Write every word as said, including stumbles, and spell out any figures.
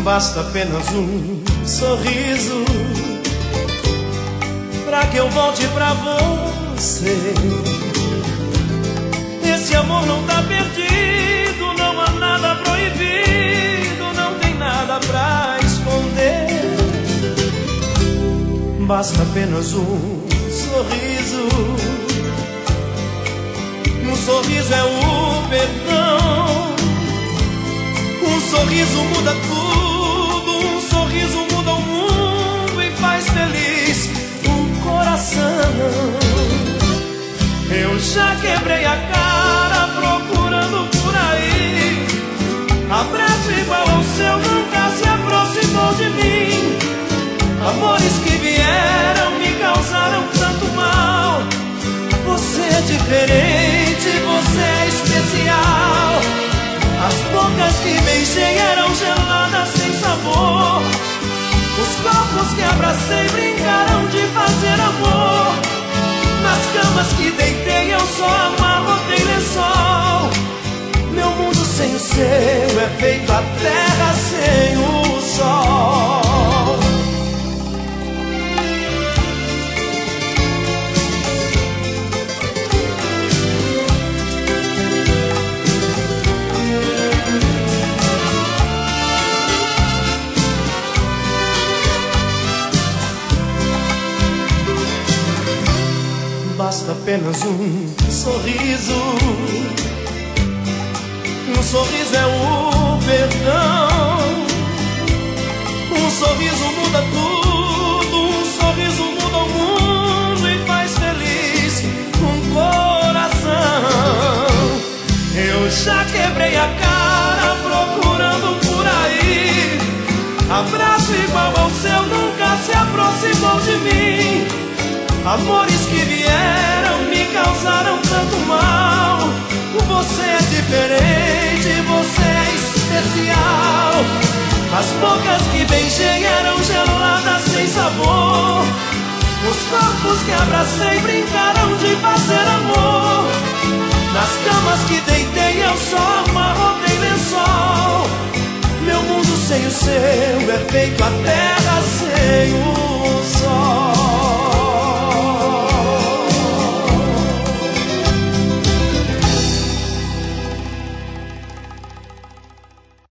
Basta apenas um sorriso pra que eu volte pra você. Esse amor não tá perdido, não há nada proibido, não tem nada pra esconder. Basta apenas um sorriso. Um sorriso é o perdão. Um sorriso muda tudo, um sorriso muda o mundo e faz feliz um coração. Eu já quebrei a cara procurando por aí abraço igual ao seu, nunca se aproximou de mim. Amores que vieram me causaram tanto mal. Você é diferente, você é especial. As bocas que beijei eram geladas sem sabor. Os corpos que abracei brincaram de fazer amor. Nas camas que deitei eu só amarrotei lençol. Meu mundo sem o seu é feito a terra sem o sol. Basta apenas um sorriso. Um sorriso é o perdão. Um sorriso muda tudo. Um sorriso muda o mundo e faz feliz um coração. Eu já quebrei a cara procurando por aí abraço igual ao seu, nunca se aproximou de mim. Amores que vieram me causaram tanto mal. Você é diferente, você é especial. As bocas que beijei eram geladas sem sabor. Os corpos que abracei brincaram de fazer amor. Nas camas que deitei eu só amarrotei lençol. Meu mundo sem o seu é feito a terra sem o